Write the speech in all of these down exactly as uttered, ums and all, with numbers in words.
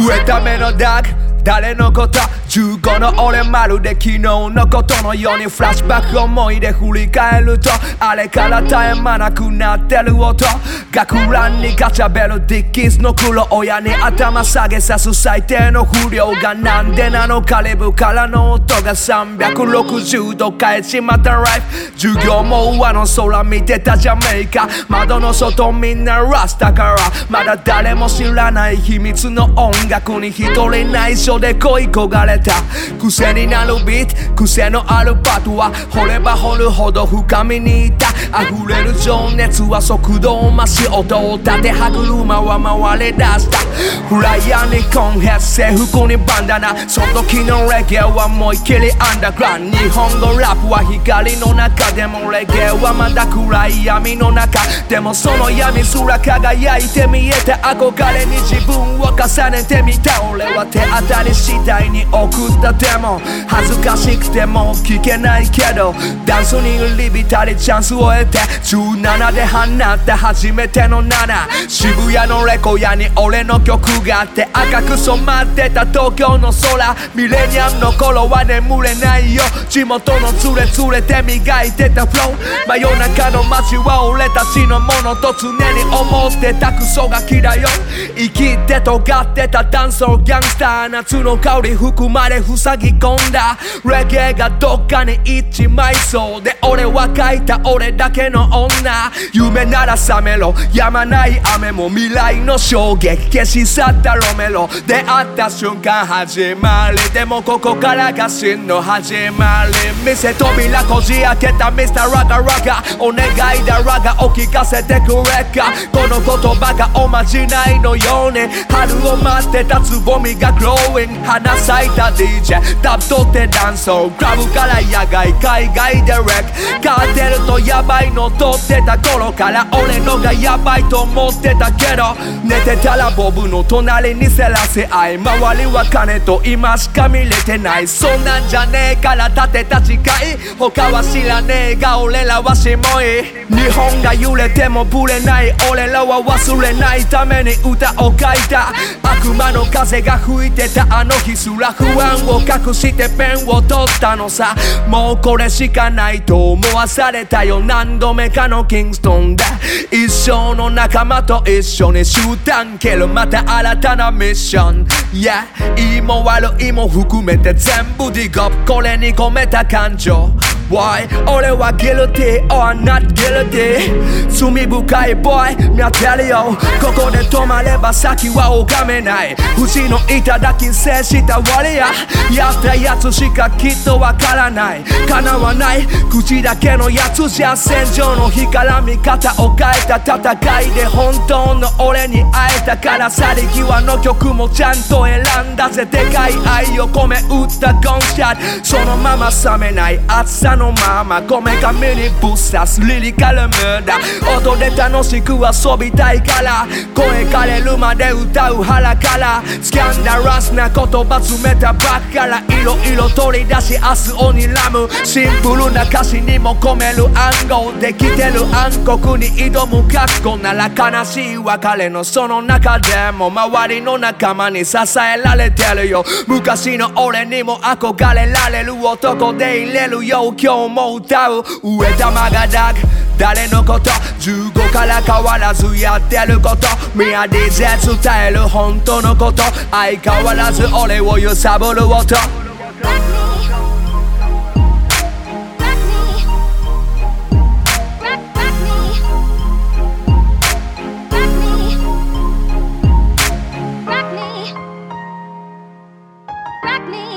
増えた目のダーク誰のことじゅうごの俺まるで昨日のことのようにフラッシュバック思い出振り返るとあれから絶え間なくなってる音学ランにガチャベルディッキーズの黒親に頭下げさす最低の不良がなんでなのカリブからの音がさんびゃくろくじゅうど変えちまったライフ授業も上の空見てたジャメイカ窓の外みんなラスタからまだ誰も知らない秘密の音楽に一人内緒で恋焦がれた癖になるビート癖のあるパートは掘れば掘るほど深みにいた溢れる情熱は速度を増し音を立て歯車は回り出したフライヤーにコンヘッ制服にバンダナその時のレゲエは思いっきりアンダーグラウンド日本語ラップは光の中でもレゲエはまだ暗い闇の中でもその闇すら輝いて見えて憧れに自分を重ねてみた俺は手当たり次第に送ったデモ恥ずかしくても聞けないけどダンスに売り浸りチャンスを得てじゅうななで放った初めてのなな渋谷のレコヤに俺の曲があって赤く染まってた東京の空ミレニアムの頃は眠れないよ地元のズレズレで磨いてたフロー真夜中の街は俺たちのものと常に思ってたクソガキだよ生きて尖ってたダンスをギャンスター夏の香り含まれ塞ぎ込んだレゲエがどっかに行っちまいそうで俺は書いた俺だけの女夢なら覚めろ止まない雨も未来の衝撃消し去ったロメロ出会った瞬間始まりでもここからが真の始まり店扉こじ開けたミスターラガラガお願いだラガを聞かせてくれかこの言葉がおまじないのように春を待ってたつぼみがグローイング花咲いた ディージェー タップ取ってダンスをクラブから野外海外でレックカーテルとヤバいの撮ってた頃から俺のがヤバいと思ってたけど寝てたらボブの隣にせらせ合い周りは金と今しか見れてないそんなんじゃねえから立てた誓い他は知らねえが俺らはしもい日本が揺れてもブレない俺らは忘れないために歌を書いた悪魔の風が吹いてたあの日すら不安を隠してペンを取ったのさもうこれしかないと思わされたよ何度目かのキングストンで一生の仲間と一緒に集団蹴るまた新たなミッション Yeah いいも悪いも含めて全部ディグアップこれに込めた感情Why 俺は guilty or not guilty 罪深い boy 見当てるよここで止まれば先は拝めない不死の頂き制したワリアやったやつしかきっとわからない叶わない口だけのやつじゃ戦場の日から見方を変えた戦いで本当の俺に会えたから去り際の曲もちゃんと選んだぜでかい愛を込め打ったゴンシャットそのまま冷めない熱さのままこめかみにぶっ刺すリリカルムーダ音で楽しく遊びたいから声枯れるまで歌う腹からスキャンダラスな言葉詰めたバッからいろいろ取り出し明日を睨むシンプルな歌詞にも込める暗号できてる暗黒に挑む覚悟なら悲しい別れのその中でも周りの仲間に支えられてるよ昔の俺にも憧れられる男でいれるよ今日も歌う上玉がダーク誰のことじゅうごから変わらずやってることミヤ ディージェー 伝える本当のこと相変わらず俺を揺さぶる音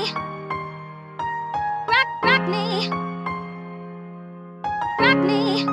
Rock me.